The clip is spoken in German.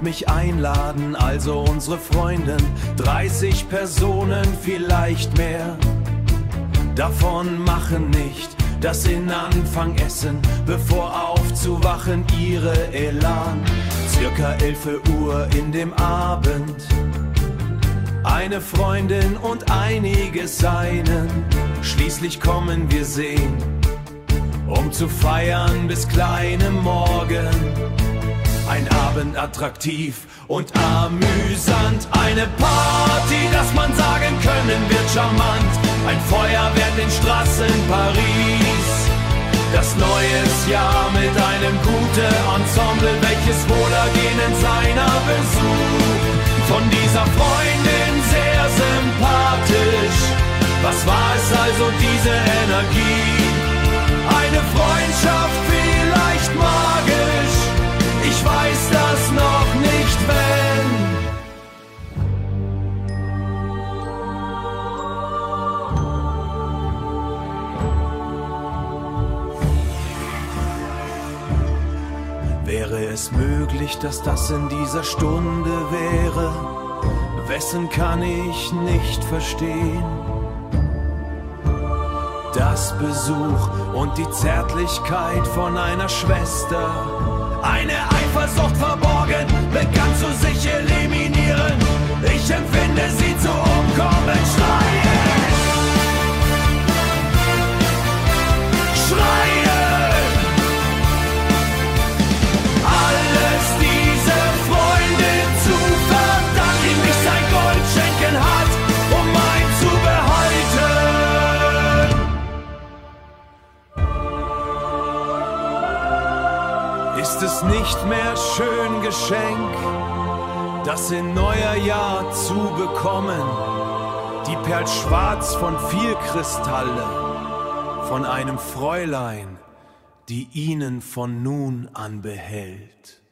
mich einladen, also unsere Freundin, 30 Personen, vielleicht mehr. Davon machen nicht das in Anfang essen, bevor aufzuwachen ihre Elan. Circa 11 Uhr in dem Abend, eine Freundin und einige seinen. Schließlich kommen wir sehen, um zu feiern bis kleinem Morgen. Ein Abend attraktiv und amüsant, eine Party, dass man sagen können, wird charmant. Ein Feuerwerk in Straßen Paris, das neues Jahr mit einem guten Ensemble, welches Wohlergehen in seiner Besuch. Von dieser Freundin sehr sympathisch, was war es also diese Energie? Eine Freundschaft vielleicht magisch, ich weiß das noch nicht, wenn. Wäre es möglich, dass das in dieser Stunde wäre? Wessen kann ich nicht verstehen? Das Besuch und die Zärtlichkeit von einer Schwester. Eine Eifersucht verborgen, begann zu sich eliminieren. Ich empfinde sie zu umkommen, schreien. Schreien! Alles diese Freundin zu verdanken, die mich sein Gold schenken hat, um mein zu behalten. Ist es nicht mehr schön Geschenk, das in neuer Jahr zu bekommen? Die perlt schwarz von viel Kristalle, von einem Fräulein, die ihnen von nun an behält.